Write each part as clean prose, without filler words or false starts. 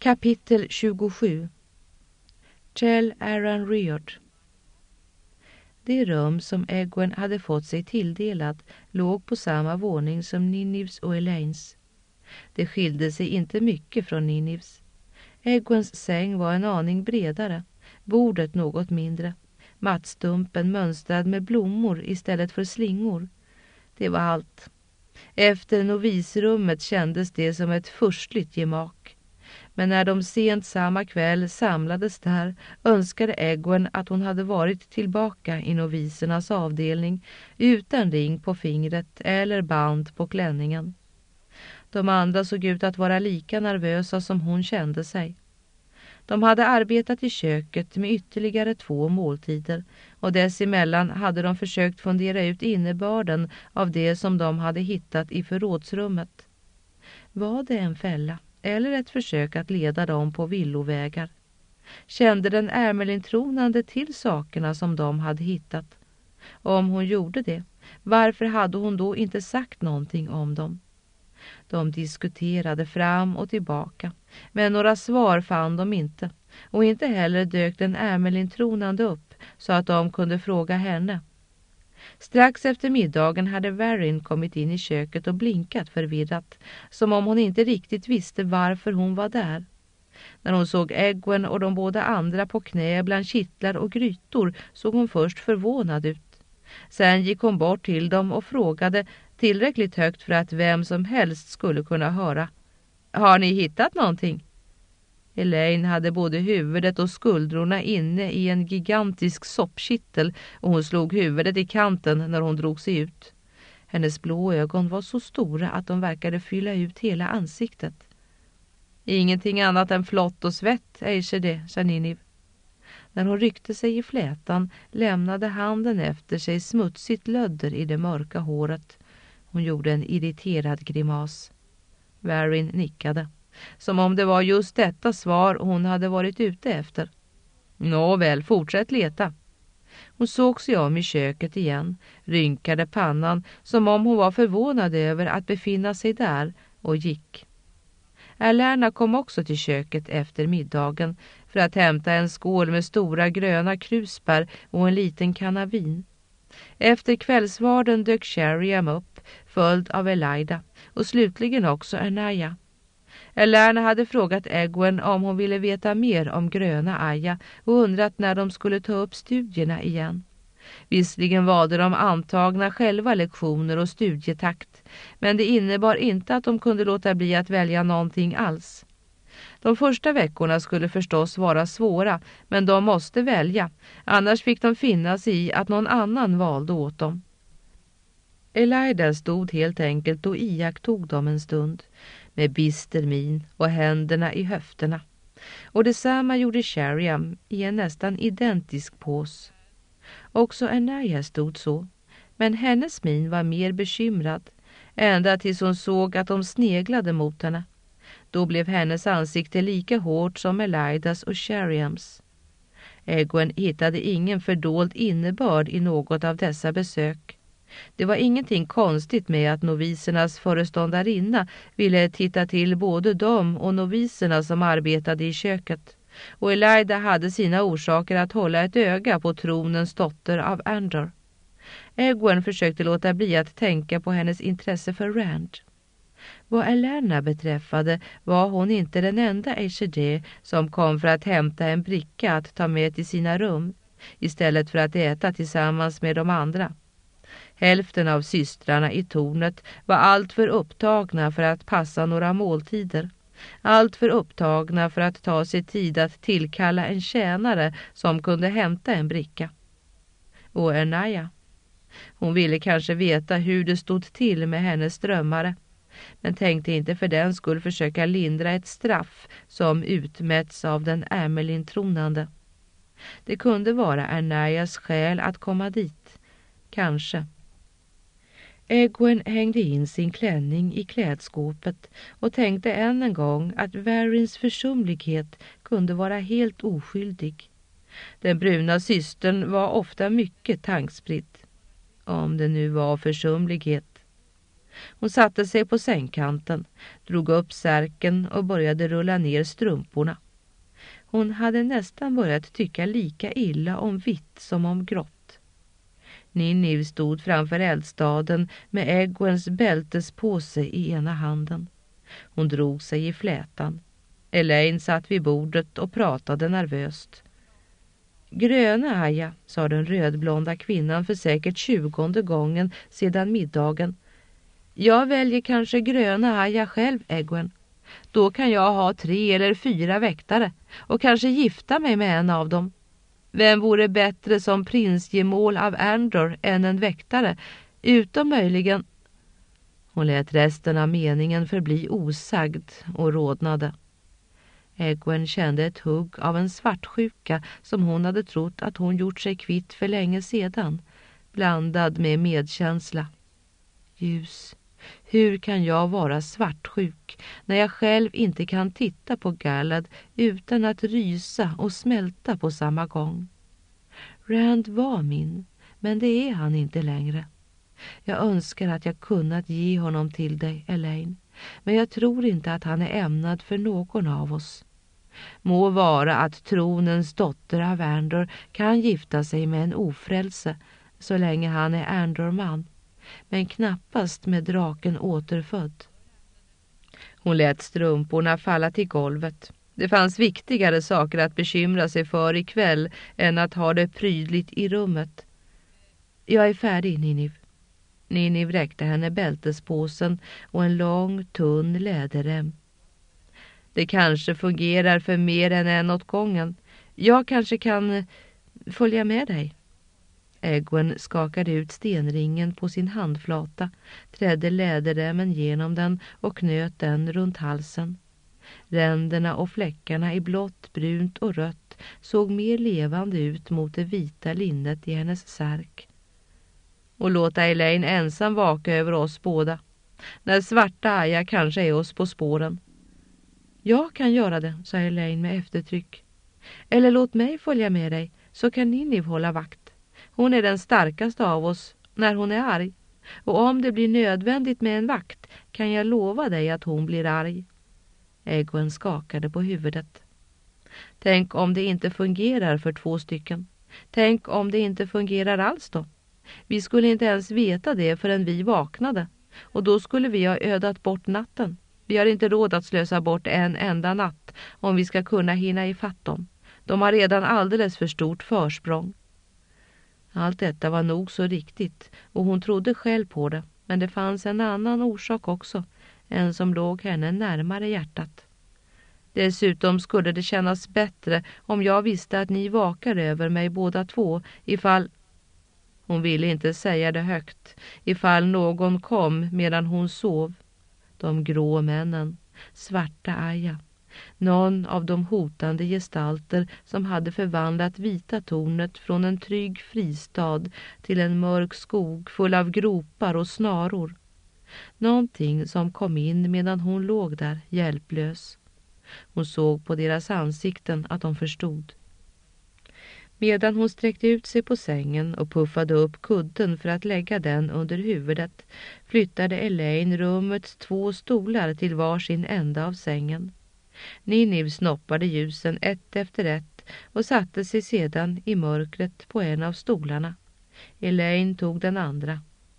Kapitel 27. Tell Aaron Riord. Det rum som Egwene hade fått sig tilldelat låg på samma våning som Ninivs och Elaines. Det skilde sig inte mycket från Ninivs. Egwenes säng var en aning bredare, bordet något mindre, mattstumpen mönstrad med blommor istället för slingor. Det var allt. Efter novisrummet kändes det som ett furstligt gemak. Men när de sent samma kväll samlades där önskade Egwene att hon hade varit tillbaka i novisernas avdelning utan ring på fingret eller band på klänningen. De andra såg ut att vara lika nervösa som hon kände sig. De hade arbetat i köket med ytterligare 2 måltider och dessemellan hade de försökt fundera ut innebörden av det som de hade hittat i förrådsrummet. Var det en fälla eller ett försök att leda dem på villovägar? Kände den ärmelintronande till sakerna som de hade hittat? Om hon gjorde det, varför hade hon då inte sagt någonting om dem? De diskuterade fram och tillbaka, men några svar fann de inte, och inte heller dök den ärmelintronande upp så att de kunde fråga henne. Strax efter middagen hade Varin kommit in i köket och blinkat förvirrat, som om hon inte riktigt visste varför hon var där. När hon såg Egwene och de båda andra på knä bland kittlar och grytor såg hon först förvånad ut. Sen gick hon bort till dem och frågade tillräckligt högt för att vem som helst skulle kunna höra. Har ni hittat någonting? Elaine hade både huvudet och skuldrorna inne i en gigantisk soppkittel och hon slog huvudet i kanten när hon drog sig ut. Hennes blå ögon var så stora att de verkade fylla ut hela ansiktet. Ingenting annat än flott och svett, Aisha det, sa Niniv. När hon ryckte sig i flätan lämnade handen efter sig smutsigt lödder i det mörka håret. Hon gjorde en irriterad grimas. Varin nickade, som om det var just detta svar hon hade varit ute efter. Nåväl, fortsätt leta. Hon såg sig om i köket igen, rynkade pannan som om hon var förvånad över att befinna sig där och gick. Erlärna kom också till köket efter middagen för att hämta en skål med stora gröna krusbär och en liten kanna vin. Efter kvällsvarden dök Sheriam upp, följd av Elida och slutligen också Anaya. Erlärna hade frågat Egwene om hon ville veta mer om gröna Aya och undrat när de skulle ta upp studierna igen. Visserligen valde de antagna själva lektioner och studietakt, men det innebar inte att de kunde låta bli att välja någonting alls. De första veckorna skulle förstås vara svåra, men de måste välja, annars fick de finna sig i att någon annan valde åt dem. Elida stod helt enkelt och iakttog dem en stund, med bister min och händerna i höfterna. Och detsamma gjorde Sheriam i en nästan identisk pås. Också Anaya stod så, men hennes min var mer bekymrad, ända tills hon såg att de sneglade mot henne. Då blev hennes ansikte lika hårt som Elidas och Sheriams. Egwene hittade ingen fördold innebörd i något av dessa besök. Det var ingenting konstigt med att novisernas föreståndarinna ville titta till både dem och noviserna som arbetade i köket. Och Elida hade sina orsaker att hålla ett öga på tronens dotter av Andor. Egwene försökte låta bli att tänka på hennes intresse för Rand. Vad Elena beträffade var hon inte den enda Aishadeh som kom för att hämta en bricka att ta med till sina rum, istället för att äta tillsammans med de andra. Hälften av systrarna i tornet var allt för upptagna för att passa några måltider. Allt för upptagna för att ta sig tid att tillkalla en tjänare som kunde hämta en bricka. Och Anaya. Hon ville kanske veta hur det stod till med hennes drömmare, men tänkte inte för den skull försöka lindra ett straff som utmätts av den ärmelintronande. Det kunde vara Anayas skäl att komma dit. Kanske. Egwene hängde in sin klänning i klädskåpet och tänkte än en gång att Varins försumlighet kunde vara helt oskyldig. Den bruna systern var ofta mycket tankspritt. Om det nu var försumlighet. Hon satte sig på sängkanten, drog upp särken och började rulla ner strumporna. Hon hade nästan börjat tycka lika illa om vitt som om grått. Ninniv stod framför eldstaden med Egwens bältespåse i ena handen. Hon drog sig i flätan. Elaine satt vid bordet och pratade nervöst. Gröna Aja, sa den rödblonda kvinnan för säkert 20:e gången sedan middagen. Jag väljer kanske gröna Aja själv, Egwen. Då kan jag ha 3 eller 4 väktare och kanske gifta mig med en av dem. Vem vore bättre som prinsgemål av Andor än en väktare, utom möjligen... Hon lät resten av meningen förbli osagd och rodnade. Egwen kände ett hugg av en svartsjuka som hon hade trott att hon gjort sig kvitt för länge sedan, blandad med medkänsla. Ljus, hur kan jag vara svartsjuk när jag själv inte kan titta på Galad utan att rysa och smälta på samma gång? Rand var min, men det är han inte längre. Jag önskar att jag kunnat ge honom till dig, Elaine, men jag tror inte att han är ämnad för någon av oss. Må vara att tronens dotter av Andor kan gifta sig med en ofrälse så länge han är Andor-man, men knappast med draken återfödd. Hon lät strumporna falla till golvet. Det fanns viktigare saker att bekymra sig för ikväll än att ha det prydligt i rummet. Jag är färdig, Ninniv. Ninniv räckte henne bältespåsen och en lång, tunn läderrem. Det kanske fungerar för mer än en åt gången. Jag kanske kan följa med dig. Egwen skakade ut stenringen på sin handflata, trädde läderremmen genom den och knöt den runt halsen. Ränderna och fläckarna i blått, brunt och rött såg mer levande ut mot det vita linnet i hennes särk. Och låta Elaine ensam vaka över oss båda. När svarta Aja kanske är oss på spåren. Jag kan göra det, sa Elaine med eftertryck. Eller låt mig följa med dig, så kan Ninniv hålla vakt. Hon är den starkaste av oss när hon är arg. Och om det blir nödvändigt med en vakt kan jag lova dig att hon blir arg. Egwen skakade på huvudet. Tänk om det inte fungerar för 2 stycken. Tänk om det inte fungerar alls då. Vi skulle inte ens veta det förrän vi vaknade. Och då skulle vi ha ödat bort natten. Vi har inte råd att slösa bort en enda natt om vi ska kunna hinna ifatt dem. De har redan alldeles för stort försprång. Allt detta var nog så riktigt och hon trodde själv på det. Men det fanns en annan orsak också, en som låg henne närmare hjärtat. Dessutom skulle det kännas bättre om jag visste att ni vakar över mig båda två ifall... Hon ville inte säga det högt, ifall någon kom medan hon sov. De grå männen, svarta Aja. Någon av de hotande gestalter som hade förvandlat vita tornet från en trygg fristad till en mörk skog full av gropar och snaror. Någonting som kom in medan hon låg där, hjälplös. Hon såg på deras ansikten att de förstod. Medan hon sträckte ut sig på sängen och puffade upp kudden för att lägga den under huvudet flyttade Elaine rummets 2 stolar till varsin ända av sängen. Ninniv snoppade ljusen ett efter ett och satte sig sedan i mörkret på en av stolarna. Elaine tog den andra.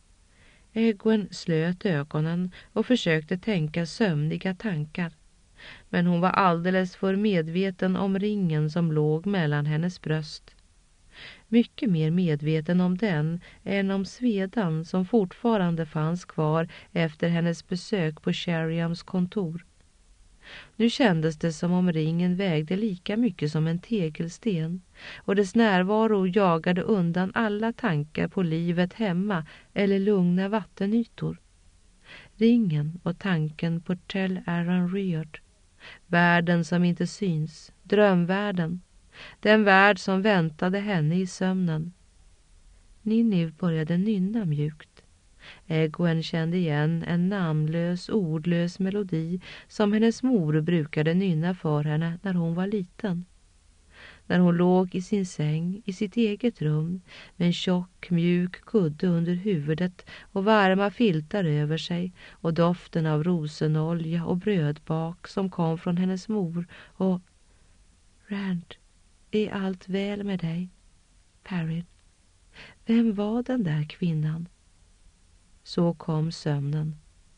Egwen slöt ögonen och försökte tänka sömniga tankar. Men hon var alldeles för medveten om ringen som låg mellan hennes bröst. Mycket mer medveten om den än om svedan som fortfarande fanns kvar efter hennes besök på Sheriams kontor. Nu kändes det som om ringen vägde lika mycket som en tegelsten och dess närvaro jagade undan alla tankar på livet hemma eller lugna vattenytor. Ringen och tanken på Tell Aran-Rheard. Världen som inte syns, drömvärlden. Den värld som väntade henne i sömnen. Ninniv började nynna mjukt. Egwen kände igen en namnlös, ordlös melodi som hennes mor brukade nynna för henne när hon var liten. när hon låg i sin säng i sitt eget rum med en tjock, mjuk kudde under huvudet och varma filtar över sig och doften av rosenolja och brödbak som kom från hennes mor och Rand, är allt väl med dig? Perrin, vem var den där kvinnan? Så kom sömnen.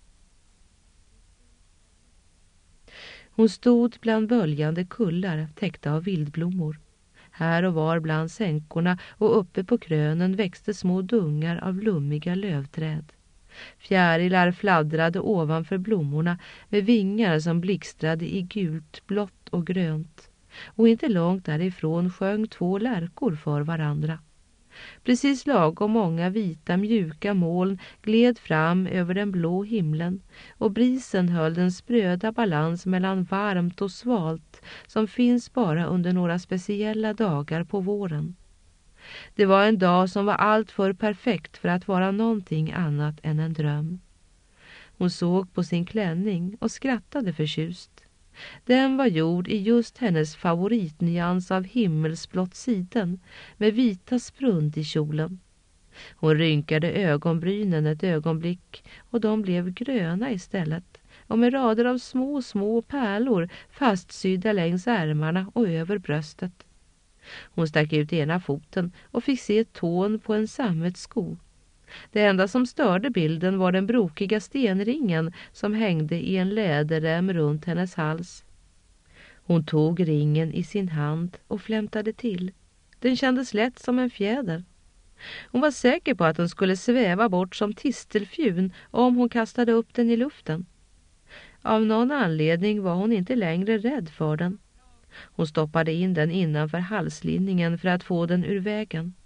Hon stod bland böljande kullar täckta av vildblommor. Här och var bland sänkorna och uppe på krönen växte små dungar av lummiga lövträd. Fjärilar fladdrade ovanför blommorna med vingar som blixtrade i gult, blått och grönt. Och inte långt därifrån sjöng 2 lärkor för varandra. Precis lagom många vita mjuka moln gled fram över den blå himlen och brisen höll den spröda balans mellan varmt och svalt som finns bara under några speciella dagar på våren. Det var en dag som var allt för perfekt för att vara någonting annat än en dröm. Hon såg på sin klänning och skrattade förtjust. Den var gjord i just hennes favoritnyans av himmelsblått siden med vita sprund i kjolen. Hon rynkade ögonbrynen ett ögonblick och de blev gröna istället och med rader av små pärlor fastsydda längs ärmarna och över bröstet. Hon stack ut ena foten och fick se tån på en sammetssko. Det enda som störde bilden var den brokiga stenringen som hängde i en läderrem runt hennes hals. Hon tog ringen i sin hand och flämtade till. Den kändes lätt som en fjäder. Hon var säker på att den skulle sväva bort som tistelfjun om hon kastade upp den i luften. Av någon anledning var hon inte längre rädd för den. Hon stoppade in den innanför halslinningen för att få den ur vägen.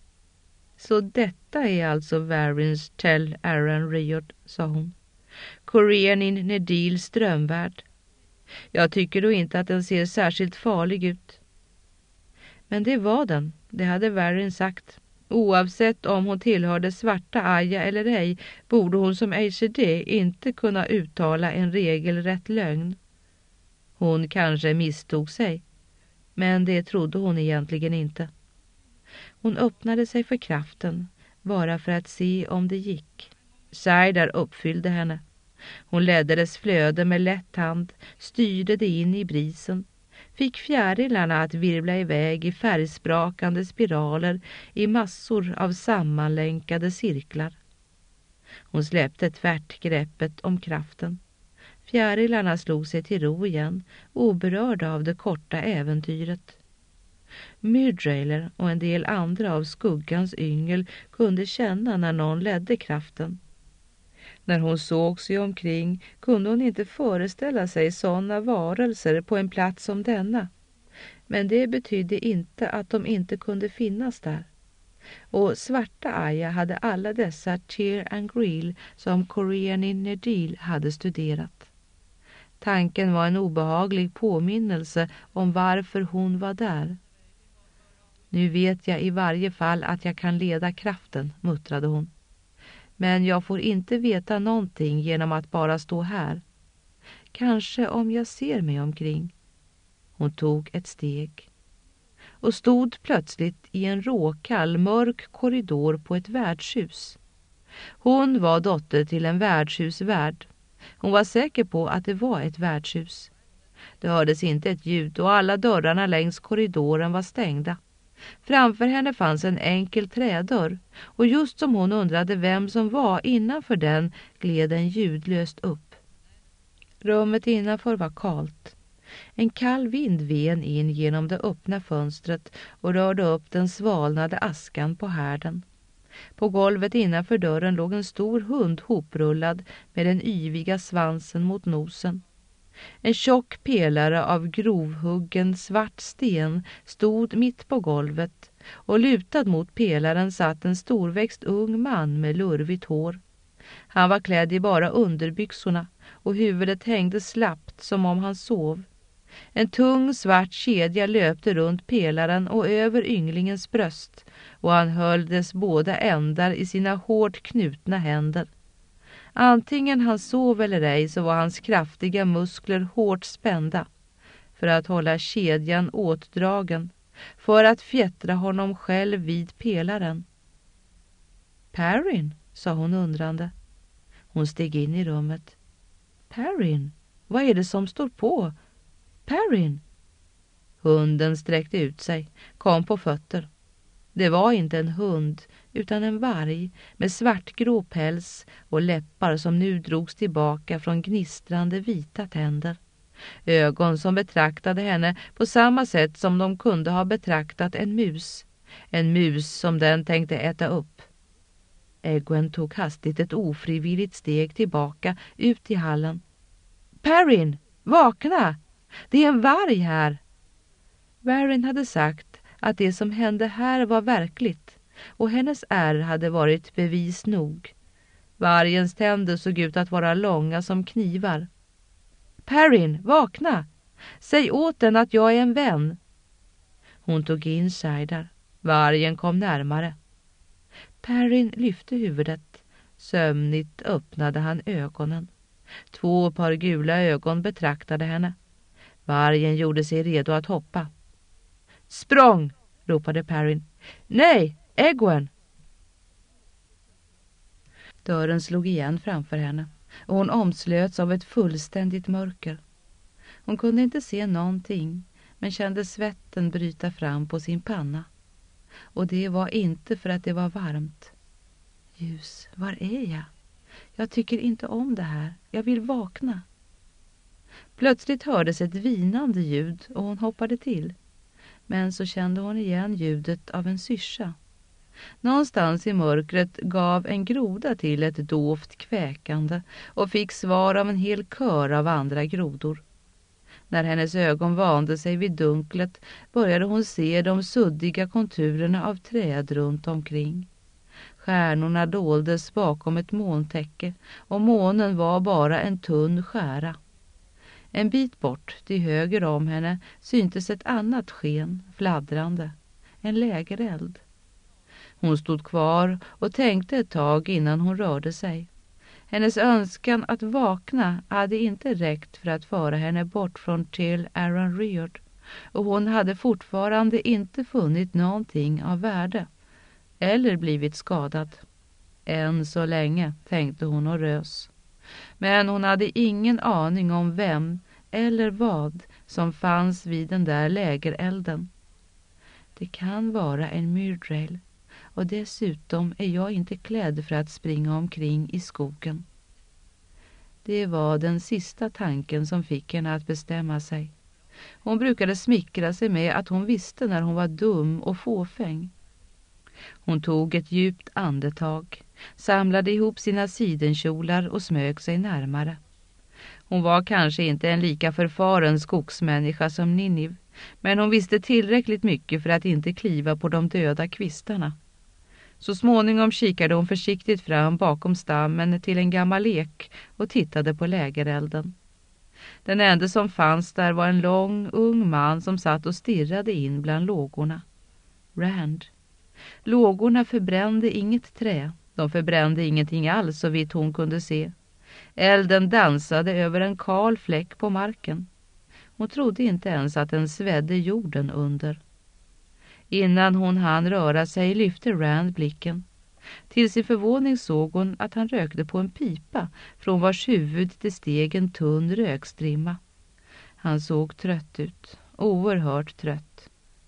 Så detta är alltså Varins Tell Aaron Riord, sa hon. Coreanin Nedils drömvärld. Jag tycker då inte att den ser särskilt farlig ut. Men det var den, det hade Varin sagt. Oavsett om hon tillhörde svarta Aya eller ej borde hon som ACD inte kunna uttala en regelrätt lögn. Hon kanske misstog sig, men det trodde hon egentligen inte. Hon öppnade sig för kraften, bara för att se om det gick. Saidar uppfyllde henne. Hon ledde dess flöde med lätt hand, styrde det in i brisen, fick fjärilarna att virvla iväg i färgsprakande spiraler i massor av sammanlänkade cirklar. Hon släppte tvärt greppet om kraften. Fjärilarna slog sig till ro igen, oberörda av det korta äventyret. Myrdreiler och en del andra av skuggans yngel kunde känna när någon ledde kraften. När hon såg sig omkring kunde hon inte föreställa sig sådana varelser på en plats som denna. Men det betydde inte att de inte kunde finnas där. Och svarta Aya hade alla dessa Tyr and Greel som Coreanin Nedil hade studerat. Tanken var en obehaglig påminnelse om varför hon var där. Nu vet jag i varje fall att jag kan leda kraften, muttrade hon. Men jag får inte veta någonting genom att bara stå här. Kanske om jag ser mig omkring. Hon tog ett steg och stod plötsligt i en råkall, mörk korridor på ett värdshus. Hon var dotter till en värdshusvärd. Hon var säker på att det var ett värdshus. Det hördes inte ett ljud och alla dörrarna längs korridoren var stängda. Framför henne fanns en enkel trädörr och just som hon undrade vem som var innanför den gled den ljudlöst upp. Rummet innanför var kalt. En kall vind ven in genom det öppna fönstret och rörde upp den svalnade askan på härden. På golvet innanför dörren låg en stor hund hoprullad med den yviga svansen mot nosen. En tjock pelare av grovhuggen svart sten stod mitt på golvet och lutad mot pelaren satt en storväxt ung man med lurvigt hår. Han var klädd i bara underbyxorna och huvudet hängde slappt som om han sov. En tung svart kedja löpte runt pelaren och över ynglingens bröst och han höll dess båda ändar i sina hårt knutna händer. Antingen han sov eller ej så var hans kraftiga muskler hårt spända för att hålla kedjan åtdragen för att fjättra honom själv vid pelaren. Perrin, sa hon undrande. Hon steg in i rummet. Perrin, vad är det som står på? Perrin! Hunden sträckte ut sig, kom på fötter. Det var inte en hund utan en varg med svartgrå päls och läppar som nu drogs tillbaka från gnistrande vita tänder. Ögon som betraktade henne på samma sätt som de kunde ha betraktat en mus. En mus som den tänkte äta upp. Egwene tog hastigt ett ofrivilligt steg tillbaka ut i hallen. Perrin, vakna! Det är en varg här! Vargen hade sagt att det som hände här var verkligt och hennes ärr hade varit bevis nog. Vargens tänder såg ut att vara långa som knivar. Perrin, vakna! Säg åt den att jag är en vän. Hon tog in Shaidar. Vargen kom närmare. Perrin lyfte huvudet. Sömnigt öppnade han ögonen. 2 par gula ögon betraktade henne. Vargen gjorde sig redo att hoppa. Språng! Ropade Perrin. Nej, Egwene! Dörren slog igen framför henne och hon omslöts av ett fullständigt mörker. Hon kunde inte se någonting men kände svetten bryta fram på sin panna. Och det var inte för att det var varmt. Ljus, var är jag? Jag tycker inte om det här. Jag vill vakna. Plötsligt hördes ett vinande ljud och hon hoppade till. Men så kände hon igen ljudet av en syrsa. Någonstans i mörkret gav en groda till ett dovt kväkande och fick svar av en hel kör av andra grodor. När hennes ögon vande sig vid dunklet började hon se de suddiga konturerna av träd runt omkring. Stjärnorna doldes bakom ett måntäcke och månen var bara en tunn skära. En bit bort till höger om henne syntes ett annat sken, fladdrande, en lägereld. Hon stod kvar och tänkte ett tag innan hon rörde sig. Hennes önskan att vakna hade inte räckt för att föra henne bort från Tell Aranrheod och hon hade fortfarande inte funnit någonting av värde eller blivit skadad. Än så länge, tänkte hon och rös. Men hon hade ingen aning om vem eller vad som fanns vid den där lägerelden. Det kan vara en myrdräll. Och dessutom är jag inte klädd för att springa omkring i skogen. Det var den sista tanken som fick henne att bestämma sig. Hon brukade smickra sig med att hon visste när hon var dum och fåfäng. Hon tog ett djupt andetag, samlade ihop sina sidenkjolar och smög sig närmare. Hon var kanske inte en lika förfaren skogsmänniska som Ninniv, men hon visste tillräckligt mycket för att inte kliva på de döda kvistarna. Så småningom kikade hon försiktigt fram bakom stammen till en gammal ek och tittade på lägerelden. Den enda som fanns där var en lång, ung man som satt och stirrade in bland lågorna. Rand. Lågorna förbrände inget trä. De förbrände ingenting alls så vitt hon kunde se. Elden dansade över en kal fläck på marken. Hon trodde inte ens att den svedde jorden under. Innan hon hann röra sig lyfte Rand blicken. Till sin förvåning såg hon att han rökte på en pipa från vars huvud det steg en tunn rökstrimma. Han såg trött ut, oerhört trött.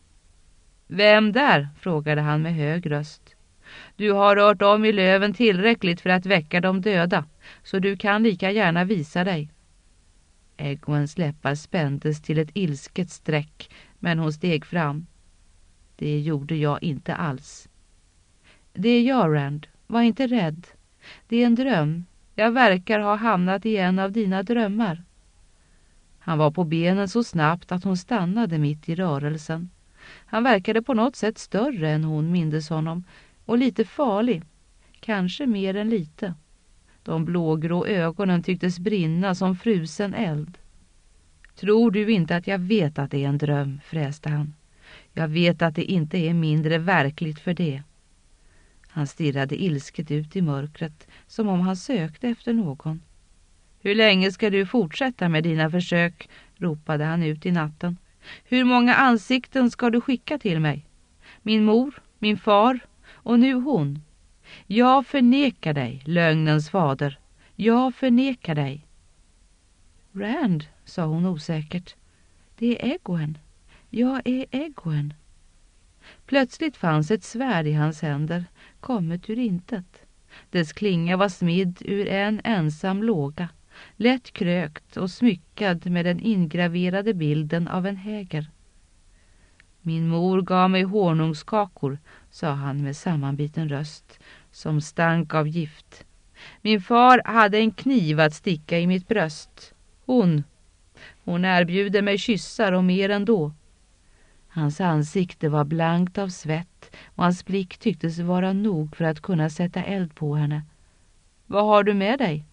Vem där? Frågade han med hög röst. Du har rört om i löven tillräckligt för att väcka de döda, så du kan lika gärna visa dig. Egwenes läppar spändes till ett ilsket streck, men hon steg fram. Det gjorde jag inte alls. Det är jag, Rand. Var inte rädd. Det är en dröm. Jag verkar ha hamnat i en av dina drömmar. Han var på benen så snabbt att hon stannade mitt i rörelsen. Han verkade på något sätt större än hon mindes honom och lite farlig. Kanske mer än lite. De blågrå ögonen tycktes brinna som frusen eld. Tror du inte att jag vet att det är en dröm, fräste han. Jag vet att det inte är mindre verkligt för det. Han stirrade ilsket ut i mörkret som om han sökte efter någon. Hur länge ska du fortsätta med dina försök? Ropade han ut i natten. Hur många ansikten ska du skicka till mig? Min mor, min far och nu hon. Jag förnekar dig, lögnens fader. Jag förnekar dig. Rand, sa hon osäkert. Det är Egwene. Jag är Egwene. Plötsligt fanns ett svärd i hans händer, kommet ur intet. Dess klinga var smidd ur en ensam låga, lätt krökt och smyckad med den ingraverade bilden av en häger. Min mor gav mig honungskakor, sa han med sammanbiten röst, som stank av gift. Min far hade en kniv att sticka i mitt bröst. Hon erbjuder mig kyssar och mer ändå. Hans ansikte var blankt av svett och hans blick tycktes vara nog för att kunna sätta eld på henne. Vad har du med dig?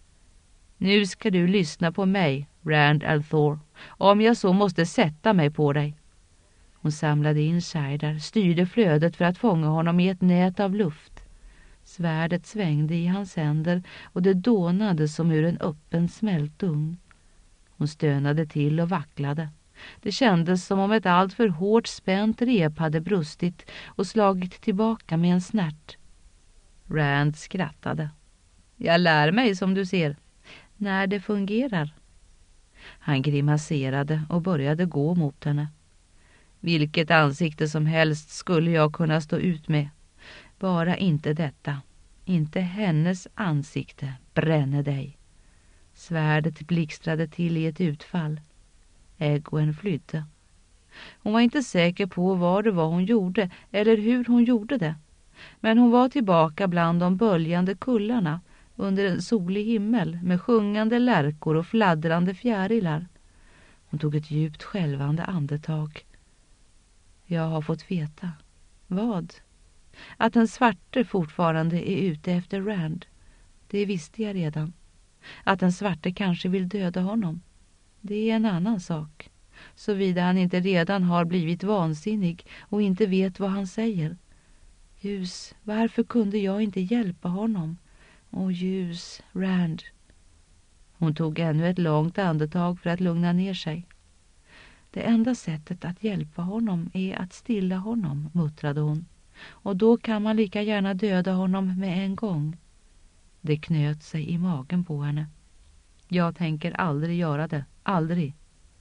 Nu ska du lyssna på mig, Rand al'Thor, om jag så måste sätta mig på dig. Hon samlade in Shaidar, styrde flödet för att fånga honom i ett nät av luft. Svärdet svängde i hans händer och det dånade som ur en öppen smältugn. Hon stönade till och vacklade. Det kändes som om ett alltför hårt spänt rep hade brustit och slagit tillbaka med en snärt. Rand skrattade. Jag lär mig som du ser, när det fungerar. Han grimaserade och började gå mot henne. Vilket ansikte som helst skulle jag kunna stå ut med. Bara inte detta. Inte hennes ansikte bränner dig. Svärdet blixtrade till i ett utfall. Egwene flydde. Hon var inte säker på vad det var hon gjorde eller hur hon gjorde det. Men hon var tillbaka bland de böljande kullarna under en solig himmel med sjungande lärkor och fladdrande fjärilar. Hon tog ett djupt skälvande andetag. Jag har fått veta. Vad? Att den svarte fortfarande är ute efter Rand. Det visste jag redan. Att den svarte kanske vill döda honom. Det är en annan sak. Såvida han inte redan har blivit vansinnig och inte vet vad han säger. Ljus, varför kunde jag inte hjälpa honom? Åh ljus, Rand. Hon tog ännu ett långt andetag för att lugna ner sig. Det enda sättet att hjälpa honom är att stilla honom, muttrade hon. Och då kan man lika gärna döda honom med en gång. Det knöt sig i magen på henne. Jag tänker aldrig göra det, aldrig.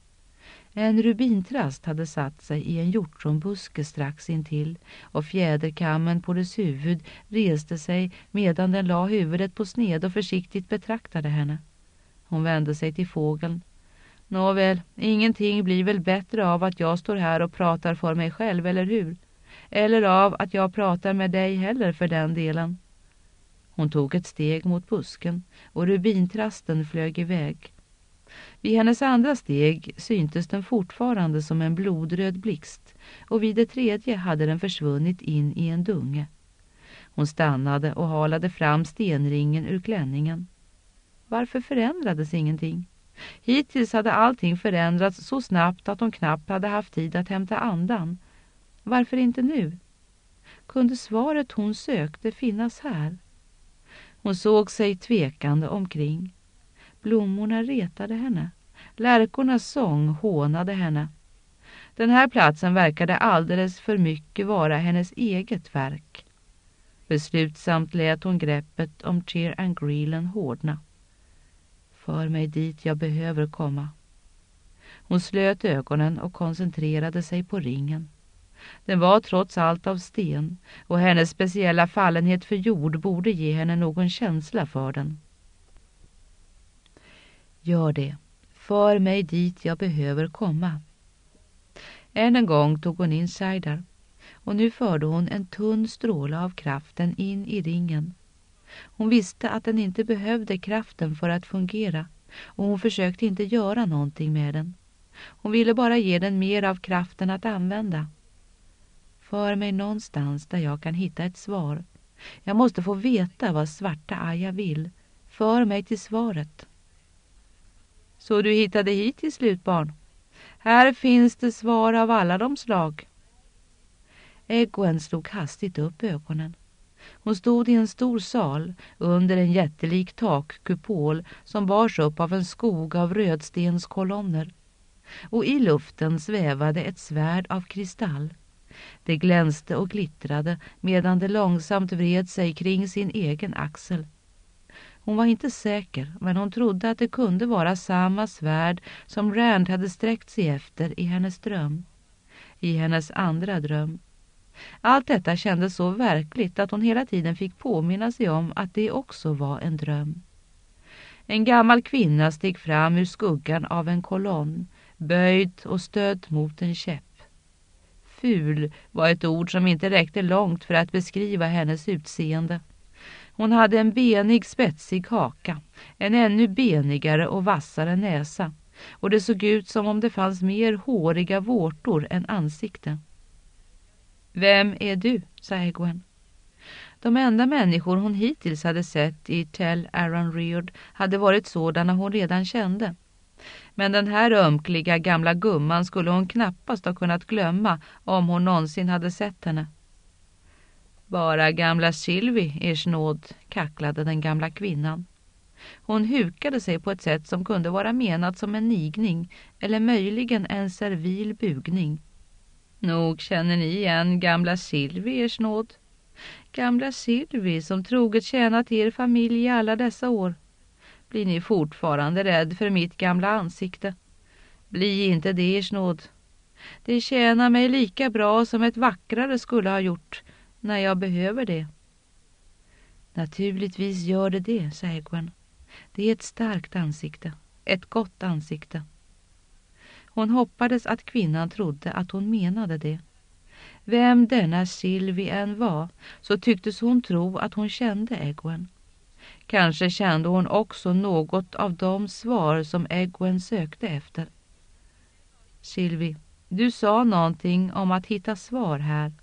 En rubintrast hade satt sig i en hjortronbuske strax intill och fjäderkammen på dess huvud reste sig medan den la huvudet på sned och försiktigt betraktade henne. Hon vände sig till fågeln. Nåväl, ingenting blir väl bättre av att jag står här och pratar för mig själv, eller hur? Eller av att jag pratar med dig heller för den delen. Hon tog ett steg mot busken och rubintrasten flög iväg. Vid hennes andra steg syntes den fortfarande som en blodröd blixt och vid det tredje hade den försvunnit in i en dunge. Hon stannade och halade fram stenringen ur klänningen. Varför förändrades ingenting? Hittills hade allting förändrats så snabbt att hon knappt hade haft tid att hämta andan. Varför inte nu? Kunde svaret hon sökte finnas här? Hon såg sig tvekande omkring. Blommorna retade henne. Lärkornas sång hånade henne. Den här platsen verkade alldeles för mycket vara hennes eget verk. Beslutsamt lät hon greppet om Tir Angreelen hårdna. För mig dit jag behöver komma. Hon slöt ögonen och koncentrerade sig på ringen. Den var trots allt av sten och hennes speciella fallenhet för jord borde ge henne någon känsla för den. Gör det. För mig dit jag behöver komma. Än en gång tog hon in Shaidar och nu förde hon en tunn stråle av kraften in i ringen. Hon visste att den inte behövde kraften för att fungera och hon försökte inte göra någonting med den. Hon ville bara ge den mer av kraften att använda. För mig någonstans där jag kan hitta ett svar. Jag måste få veta vad svarta Aya vill. För mig till svaret. Så du hittade hit till slut, barn. Här finns det svar av alla de slag. Egwene slog hastigt upp ögonen. Hon stod i en stor sal under en jättelik takkupol som bars upp av en skog av rödstenskolonner. och i luften svävade ett svärd av kristall. Det glänste och glittrade medan det långsamt vred sig kring sin egen axel. Hon var inte säker, men hon trodde att det kunde vara samma svärd som Rand hade sträckt sig efter i hennes dröm. I hennes andra dröm. Allt detta kändes så verkligt att hon hela tiden fick påminna sig om att det också var en dröm. En gammal kvinna steg fram ur skuggan av en kolonn, böjd och stödd mot en käpp. Ful var ett ord som inte räckte långt för att beskriva hennes utseende. Hon hade en benig spetsig haka, en ännu benigare och vassare näsa, och det såg ut som om det fanns mer håriga vårtor än ansikte. Vem är du? Sa Egwene. De enda människor hon hittills hade sett i Tell Aranriod hade varit sådana hon redan kände. Men den här ömkliga gamla gumman skulle hon knappast ha kunnat glömma om hon någonsin hade sett henne. Bara gamla Sylvie, ers nåd, kacklade den gamla kvinnan. Hon hukade sig på ett sätt som kunde vara menat som en nigning eller möjligen en servil bugning. Nog känner ni igen gamla Sylvie, ers nåd. Gamla Sylvie som troget tjänat er familj i alla dessa år. Blir ni fortfarande rädd för mitt gamla ansikte? Bli inte det, ers nåd. Det tjänar mig lika bra som ett vackrare skulle ha gjort när jag behöver det. Naturligtvis gör det, sa Egwene. Det är ett starkt ansikte, ett gott ansikte. Hon hoppades att kvinnan trodde att hon menade det. Vem denna Sylvie än var, så tycktes hon tro att hon kände Egwene. Kanske kände hon också något av de svar som Egwene sökte efter. Sylvie, du sa någonting om att hitta svar här.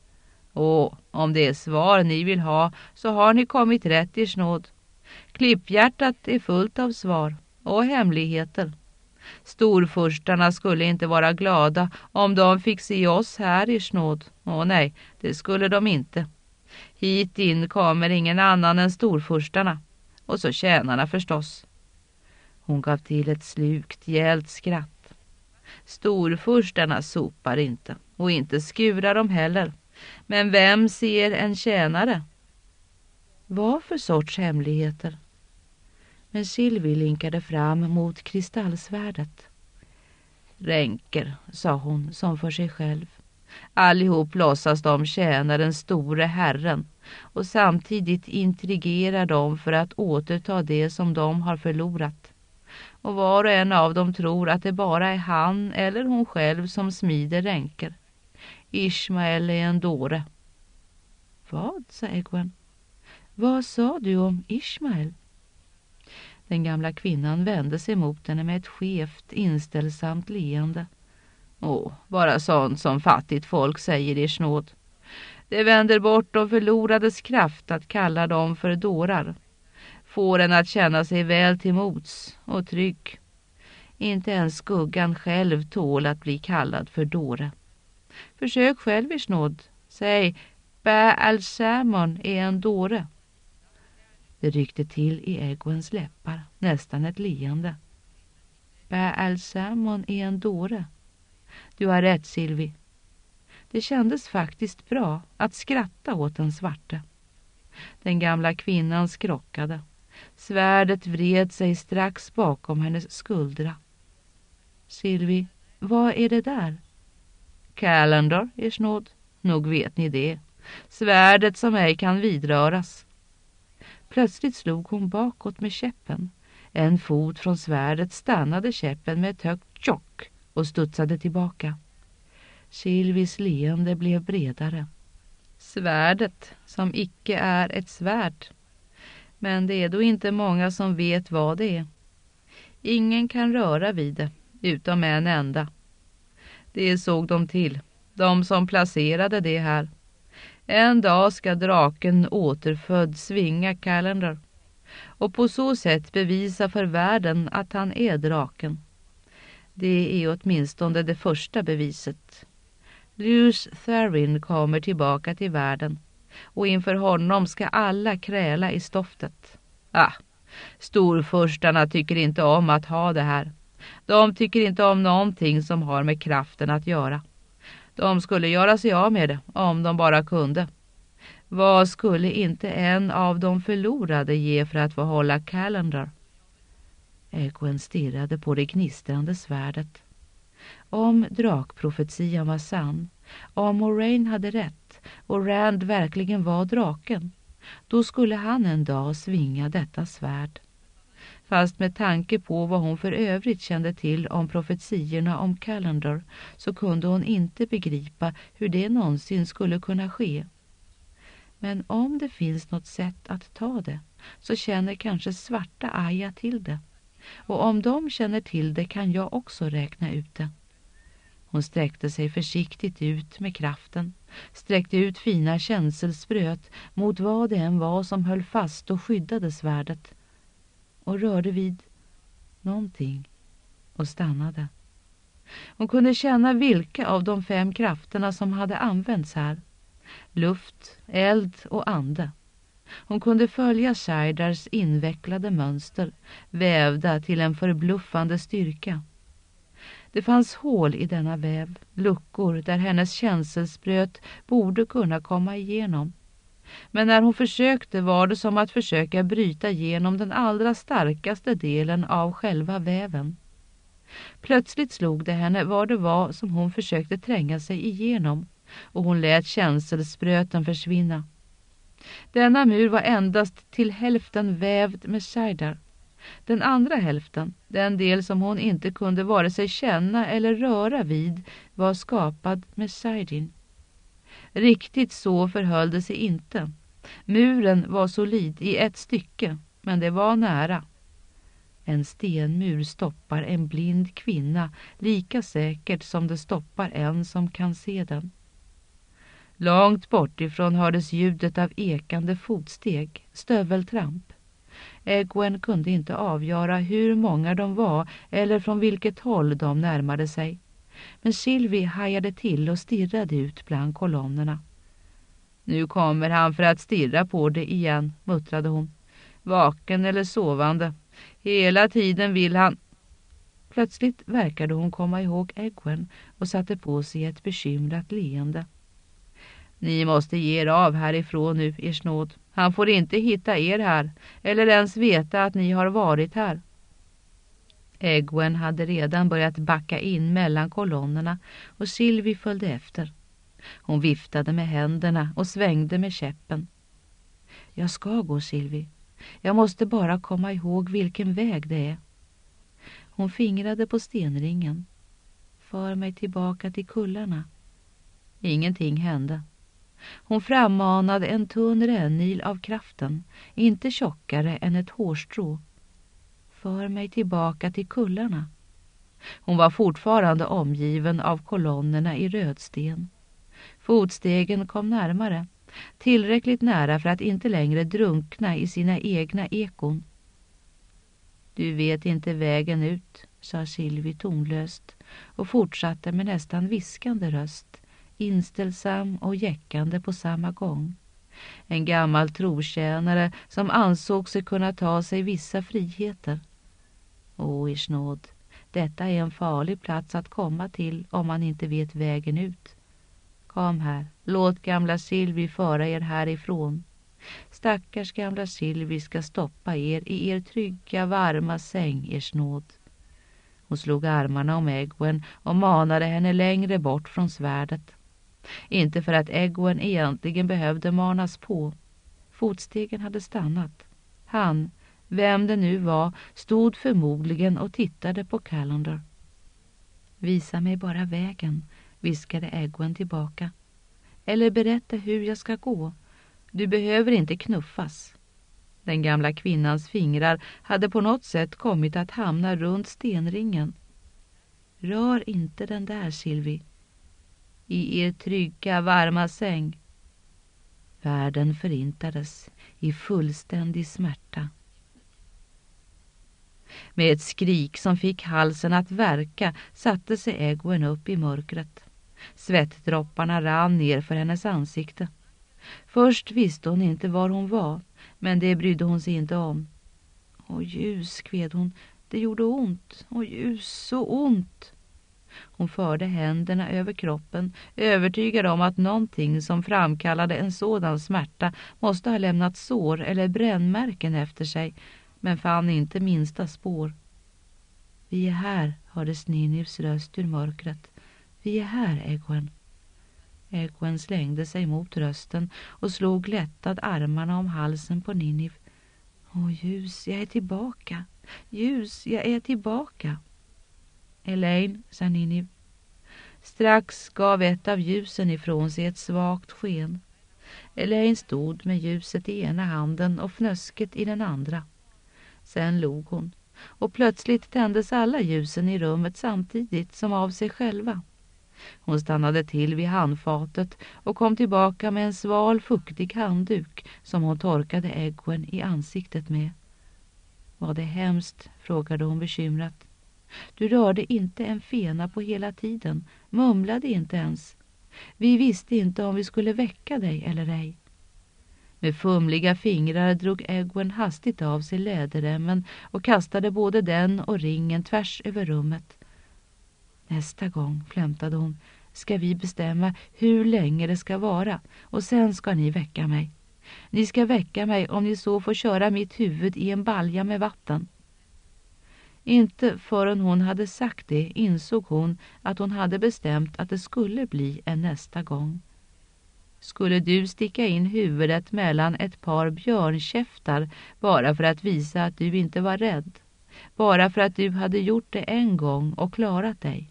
Om det är svar ni vill ha så har ni kommit rätt, ers nåd. Klipphjärtat är fullt av svar och hemligheter. Storfurstarna skulle inte vara glada om de fick se oss här, ers nåd. Nej, det skulle de inte. Hit in kommer ingen annan än storfurstarna. Och så tjänarna förstås. Hon gav till ett slukt, gällt skratt. Storfurstarna sopar inte, och inte skurar de heller. Men vem ser en tjänare? Vad för sorts hemligheter? Men Sylvie linkade fram mot kristallsvärdet. Ränker, sa hon som för sig själv. Allihop låtsas de tjäna den store herren och samtidigt intrigerar de för att återta det som de har förlorat. Och var och en av dem tror att det bara är han eller hon själv som smider ränker. Ishmael är en dåre. Vad, sa Egwene. Vad sa du om Ishmael? Den gamla kvinnan vände sig mot henne med ett skevt, inställsamt leende. Bara sånt som fattigt folk säger, ers nåd. Det vänder bort de förlorades kraft att kalla dem för dårar. Får en att känna sig väl till mots och trygg. Inte ens skuggan själv tål att bli kallad för dåre. Försök själv, ers nåd. Säg, Baal-Samon är en dåre. Det ryckte till i Egwenes läppar, nästan ett leende. Baal-Samon är en dåre. Du har rätt, Sylvie. Det kändes faktiskt bra att skratta åt den svarte. Den gamla kvinnan skrockade. Svärdet vred sig strax bakom hennes skuldra. Sylvie, vad är det där? Calendar, ers nåd. Nog vet ni det. Svärdet som ej kan vidröras. Plötsligt slog hon bakåt med käppen. En fot från svärdet stannade käppen med ett högt tjock och studsade tillbaka. Sylvies leende blev bredare. Svärdet som icke är ett svärd. Men det är då inte många som vet vad det är. Ingen kan röra vid det, utom en enda. Det såg de till, de som placerade det här. En dag ska draken återfödd svinga Calendar och på så sätt bevisa för världen att han är draken. Det är åtminstone det första beviset. Lews Therin kommer tillbaka till världen och inför honom ska alla kräla i stoftet. Storfurstarna tycker inte om att ha det här. De tycker inte om någonting som har med kraften att göra. De skulle göra sig av med det om de bara kunde. Vad skulle inte en av de förlorade ge för att få hålla Calendar? Egwene stirrade på det gnistrande svärdet. Om drakprofetian var sann, om Moraine hade rätt och Rand verkligen var draken, då skulle han en dag svinga detta svärd. Fast med tanke på vad hon för övrigt kände till om profetiorna om Calendar så kunde hon inte begripa hur det någonsin skulle kunna ske. Men om det finns något sätt att ta det så känner kanske svarta Arya till det. Och om de känner till det kan jag också räkna ut det. Hon sträckte sig försiktigt ut med kraften, sträckte ut fina känselspröt mot vad det än var som höll fast och skyddade svärdet. Och rörde vid någonting och stannade. Hon kunde känna vilka av de 5 krafterna som hade använts här. Luft, eld och ande. Hon kunde följa Shaidars invecklade mönster, vävda till en förbluffande styrka. Det fanns hål i denna väv, luckor där hennes känselspröt borde kunna komma igenom. Men när hon försökte var det som att försöka bryta igenom den allra starkaste delen av själva väven. Plötsligt slog det henne vad det var som hon försökte tränga sig igenom, och hon lät känselspröten försvinna. Denna mur var endast till hälften vävd med Shaidar. Den andra hälften, den del som hon inte kunde vare sig känna eller röra vid, var skapad med Saidin. Riktigt så förhöll det sig inte. Muren var solid i ett stycke, men det var nära. En stenmur stoppar en blind kvinna lika säkert som det stoppar en som kan se den. Långt bortifrån hördes ljudet av ekande fotsteg, stöveltramp. Egwene kunde inte avgöra hur många de var eller från vilket håll de närmade sig. Men Sylvie hajade till och stirrade ut bland kolonnerna. Nu kommer han för att stirra på det igen, muttrade hon. Vaken eller sovande. Hela tiden vill han... Plötsligt verkade hon komma ihåg Egwene och satte på sig ett bekymrat leende. Ni måste ge er av härifrån nu, ers nåd. Han får inte hitta er här, eller ens veta att ni har varit här. Egwene hade redan börjat backa in mellan kolonnerna och Sylvie följde efter. Hon viftade med händerna och svängde med käppen. Jag ska gå, Sylvie. Jag måste bara komma ihåg vilken väg det är. Hon fingrade på stenringen. För mig tillbaka till kullarna. Ingenting hände. Hon frammanade en tunn rännil av kraften, inte tjockare än ett hårstrå. För mig tillbaka till kullarna. Hon var fortfarande omgiven av kolonnerna i rödsten. Fotstegen kom närmare, tillräckligt nära för att inte längre drunkna i sina egna ekon. Du vet inte vägen ut, sa Sylvie tonlöst och fortsatte med nästan viskande röst, inställsam och jäckande på samma gång. En gammal trotjänare som ansåg sig kunna ta sig vissa friheter. Åh, ers nåd, detta är en farlig plats att komma till om man inte vet vägen ut. Kom här, låt gamla Sylvie föra er härifrån. Stackars gamla Sylvie ska stoppa er i er trygga, varma säng, ers nåd. Hon slog armarna om Egwene och manade henne längre bort från svärdet. Inte för att Egwene egentligen behövde manas på. Fotstegen hade stannat. Han, vem det nu var, stod förmodligen och tittade på Calendar. Visa mig bara vägen, viskade Egwene tillbaka. Eller berätta hur jag ska gå. Du behöver inte knuffas. Den gamla kvinnans fingrar hade på något sätt kommit att hamna runt stenringen. Rör inte den där, Sylvie. I er trygga, varma säng. Världen förintades i fullständig smärta. Med ett skrik som fick halsen att verka satte sig Egwene upp i mörkret. Svettdropparna rann ner för hennes ansikte. Först visste hon inte var hon var, men det brydde hon sig inte om. Och ljus, skved hon. Det gjorde ont. Och ljus, så ont. Hon förde händerna över kroppen, övertygad om att någonting som framkallade en sådan smärta måste ha lämnat sår eller brännmärken efter sig, men fann inte minsta spår. Vi är här, hördes Ninivs röst ur mörkret. Vi är här, Egwene. Egwene slängde sig mot rösten och slog lättad armarna om halsen på Niniv. Åh, ljus, jag är tillbaka. Ljus, jag är tillbaka. Elaine, sa Niniv. Strax gav ett av ljusen ifrån sig ett svagt sken. Elaine stod med ljuset i ena handen och fnösket i den andra. Sen log hon, och plötsligt tändes alla ljusen i rummet samtidigt som av sig själva. Hon stannade till vid handfatet och kom tillbaka med en sval, fuktig handduk som hon torkade Egwene i ansiktet med. Var det hemskt, frågade hon bekymrat. Du rörde inte en fena på hela tiden, mumlade inte ens. Vi visste inte om vi skulle väcka dig eller ej. Med fumliga fingrar drog Egwene hastigt av sig läderremmen och kastade både den och ringen tvärs över rummet. Nästa gång, flämtade hon, ska vi bestämma hur länge det ska vara och sen ska ni väcka mig. Ni ska väcka mig om ni så får köra mitt huvud i en balja med vatten. Inte förrän hon hade sagt det insåg hon att hon hade bestämt att det skulle bli en nästa gång. Skulle du sticka in huvudet mellan ett par björnkäftar bara för att visa att du inte var rädd? Bara för att du hade gjort det en gång och klarat dig?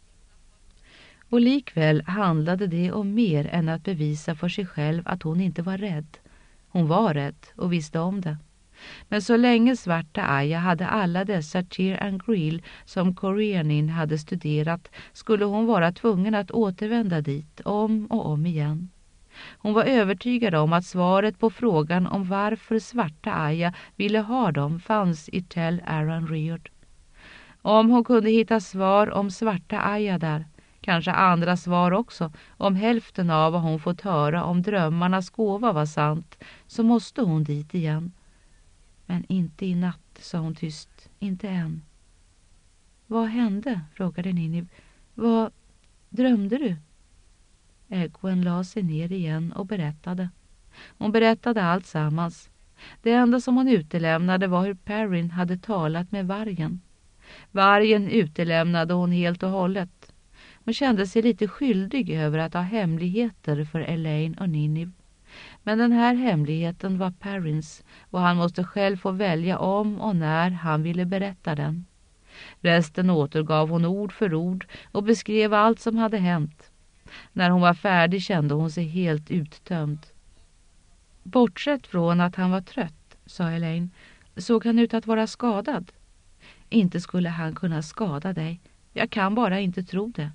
Och likväl handlade det om mer än att bevisa för sig själv att hon inte var rädd. Hon var rädd och visste om det. Men så länge Svarta Aya hade alla dessa Tir and Grill som Corianin hade studerat skulle hon vara tvungen att återvända dit om och om igen. Hon var övertygad om att svaret på frågan om varför Svarta Aya ville ha dem fanns i Tell Aranriod. Om hon kunde hitta svar om Svarta Aya där, kanske andra svar också, om hälften av vad hon fått höra om drömmarnas gåva var sant, så måste hon dit igen. Men inte i natt, sa hon tyst, inte än. Vad hände? Frågade Niniv. Vad drömde du? Egwene la sig ner igen och berättade. Hon berättade allt sammans. Det enda som hon utelämnade var hur Perrin hade talat med vargen. Vargen utelämnade hon helt och hållet. Hon kände sig lite skyldig över att ha hemligheter för Elaine och Niniv. Men den här hemligheten var Perrins och han måste själv få välja om och när han ville berätta den. Resten återgav hon ord för ord och beskrev allt som hade hänt. När hon var färdig kände hon sig helt uttömd. Bortsett från att han var trött, sa Elaine, såg han ut att vara skadad. Inte skulle han kunna skada dig. Jag kan bara inte tro det.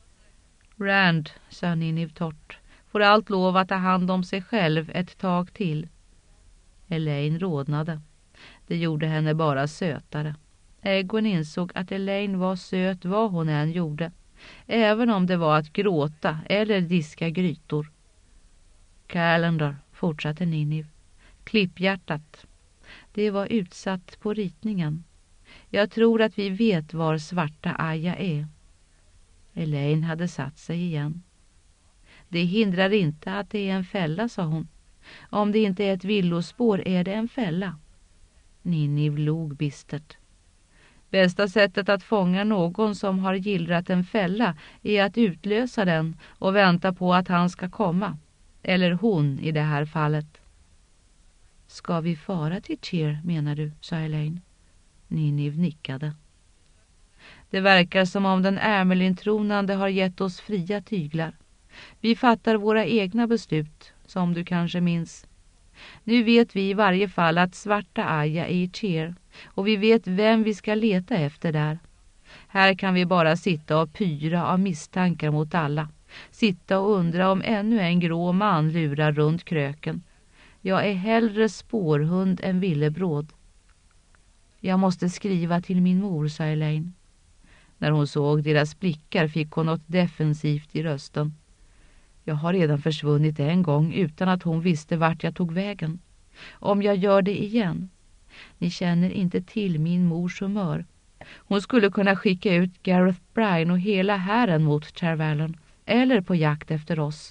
Rand, sa Niniv torrt, får allt lov att ta hand om sig själv ett tag till. Elaine rodnade. Det gjorde henne bara sötare. Egwene insåg att Elaine var söt vad hon än gjorde, även om det var att gråta eller diska grytor. Calendar, fortsatte Niniv. Klipphjärtat. Det var utsatt på ritningen. Jag tror att vi vet var Svarta Aya är. Elaine hade satt sig igen. Det hindrar inte att det är en fälla, sa hon. Om det inte är ett villospår är det en fälla. Niniv log bistert. Bästa sättet att fånga någon som har gillrat en fälla är att utlösa den och vänta på att han ska komma. Eller hon i det här fallet. Ska vi fara till Tyr, menar du, sa Elaine. Niniv nickade. Det verkar som om den Ärmelin-tronande har gett oss fria tyglar. Vi fattar våra egna beslut, som du kanske minns. Nu vet vi i varje fall att Svarta Aya är i Tyr och vi vet vem vi ska leta efter där. Här kan vi bara sitta och pyra av misstankar mot alla. Sitta och undra om ännu en grå man lurar runt kröken. Jag är hellre spårhund än villebråd. Jag måste skriva till min mor, sa Elaine. När hon såg deras blickar fick hon något defensivt i rösten. Jag har redan försvunnit en gång utan att hon visste vart jag tog vägen. Om jag gör det igen. Ni känner inte till min mors humör. Hon skulle kunna skicka ut Gareth Bryan och hela hären mot Tervalon, eller på jakt efter oss.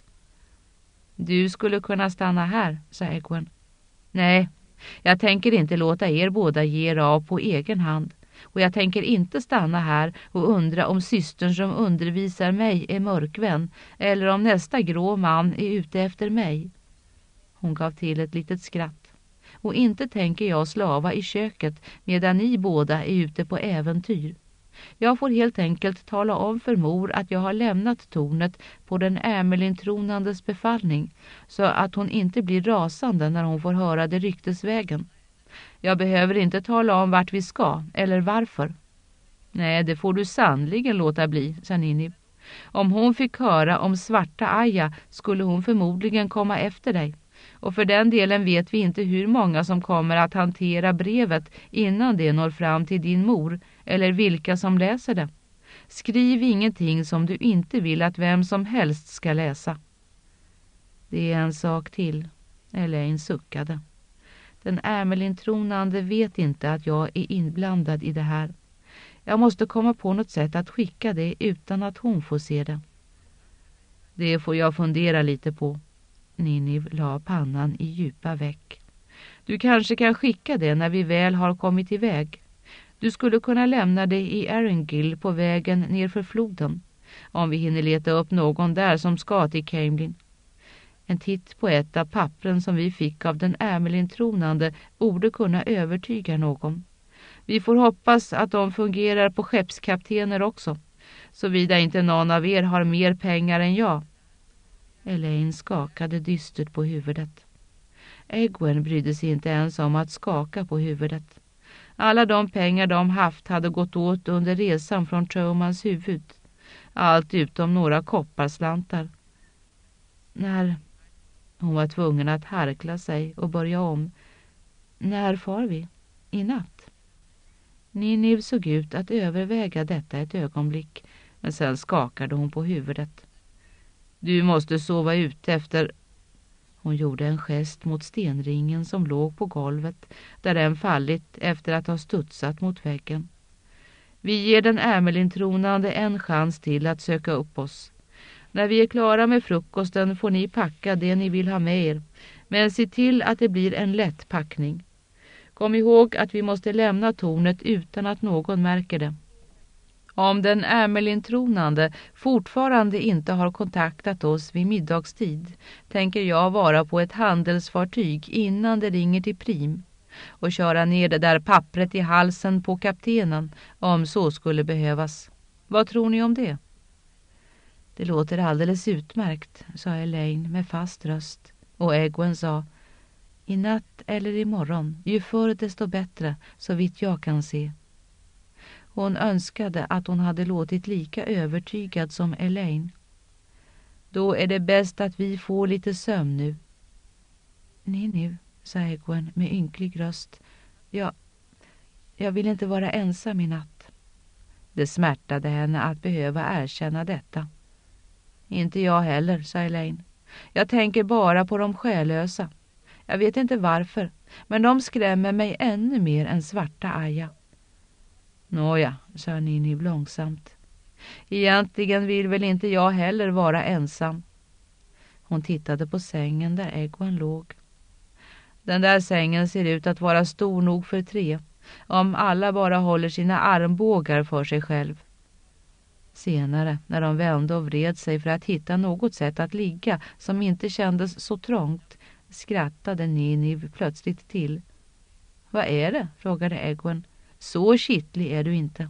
Du skulle kunna stanna här, sa Egwene. Nej, jag tänker inte låta er båda ge er av på egen hand. Och jag tänker inte stanna här och undra om systern som undervisar mig är mörkvän eller om nästa grå man är ute efter mig. Hon gav till ett litet skratt. Och inte tänker jag slava i köket medan ni båda är ute på äventyr. Jag får helt enkelt tala om för mor att jag har lämnat tornet på den Amelintronandes befallning så att hon inte blir rasande när hon får höra det ryktesvägen. Jag behöver inte tala om vart vi ska eller varför. Nej, det får du sannligen låta bli, sa Ninib. Om hon fick höra om svarta Aja skulle hon förmodligen komma efter dig. Och för den delen vet vi inte hur många som kommer att hantera brevet innan det når fram till din mor eller vilka som läser det. Skriv ingenting som du inte vill att vem som helst ska läsa. Det är en sak till, Elaine suckade. Den Amelintronande vet inte att jag är inblandad i det här. Jag måste komma på något sätt att skicka det utan att hon får se det. Det får jag fundera lite på. Ninib la pannan i djupa veck. Du kanske kan skicka det när vi väl har kommit iväg. Du skulle kunna lämna det i Erringil på vägen ner för floden. Om vi hinner leta upp någon där som ska till Camelin. En titt på ett av pappren som vi fick av den Amelintronande borde kunna övertyga någon. Vi får hoppas att de fungerar på skeppskaptener också. Såvida inte någon av er har mer pengar än jag. Elaine skakade dystert på huvudet. Egwene brydde sig inte ens om att skaka på huvudet. Alla de pengar de haft hade gått åt under resan från Tromans huvud. Allt utom några kopparslantar. När hon var tvungen att harkla sig och börja om. När far vi? I natt? Ninib såg ut att överväga detta ett ögonblick, men sen skakade hon på huvudet. Du måste sova ut efter... Hon gjorde en gest mot stenringen som låg på golvet, där den fallit efter att ha studsat mot väggen. Vi ger den Amelintronande en chans till att söka upp oss. När vi är klara med frukosten får ni packa det ni vill ha med er, men se till att det blir en lätt packning. Kom ihåg att vi måste lämna tornet utan att någon märker det. Om den Amelintronande fortfarande inte har kontaktat oss vid middagstid tänker jag vara på ett handelsfartyg innan det ringer till Prim och köra ner det där pappret i halsen på kaptenen om så skulle behövas. Vad tror ni om det? Det låter alldeles utmärkt, sa Elaine med fast röst, och Egwene sa: i natt eller imorgon, ju förr desto bättre, så vitt jag kan se. Hon önskade att hon hade låtit lika övertygad som Elaine. Då är det bäst att vi får lite sömn nu. Ninib, sa Egwene med ynklig röst. Jag vill inte vara ensam i natt. Det smärtade henne att behöva erkänna detta. Inte jag heller, sa Elaine. Jag tänker bara på de själösa. Jag vet inte varför, men de skrämmer mig ännu mer än svarta Aja. Nåja, sa Ninib långsamt. Egentligen vill väl inte jag heller vara ensam. Hon tittade på sängen där Egwene låg. Den där sängen ser ut att vara stor nog för 3, om alla bara håller sina armbågar för sig själv. Senare, när de vände och vred sig för att hitta något sätt att ligga som inte kändes så trångt, skrattade Ninib plötsligt till. Vad är det? Frågade Egwene. Så kittlig är du inte.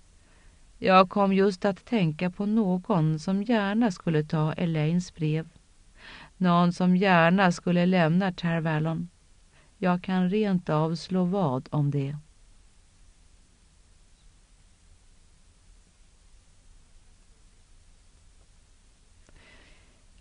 Jag kom just att tänka på någon som gärna skulle ta Elaines brev. Någon som gärna skulle lämna Tervalon. Jag kan rent av slå vad om det.